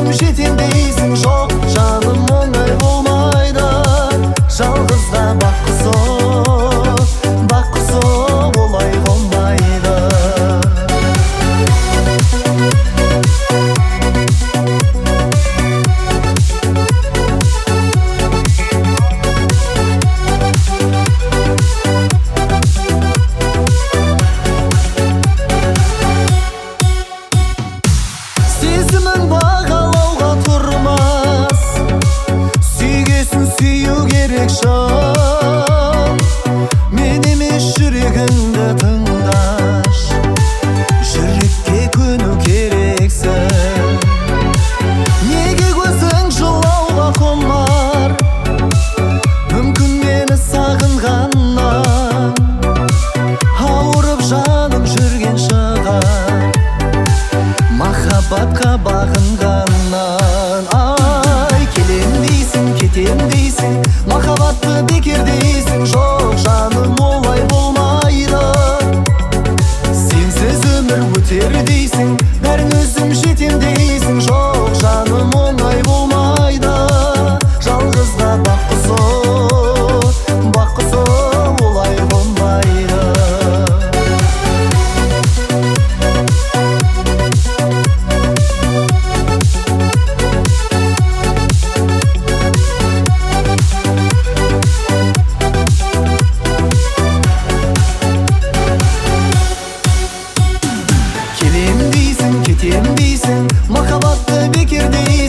өзім жетем дейсің. Жоқ жаным оңай болмайды, жалғызға баққызы олай болмайды. Сезімін бағалауға тұрмас, сүйгесін сүю керек шын. Мен емес жүрегіңді тыңдаш, жүрекке көну керексің. Неге көзің жылауға қонар, мүмкін мені сағынғаннан ауырып жаным жүрген шығар, махаббатқа бағынғаннан. Ай, келем дейсің, кетем дейсің, махаббатты бекер дейсің. Жоқ жаным олай болмайды, сенсіз өмір өтер дейсің, бәрін өзім жетем дейсің. Жоқ жаным оңай болмайды, жалғызға баққызы олай болмайды. Келем дейсің, кетем дейсің, махаббатты бекер дейсің.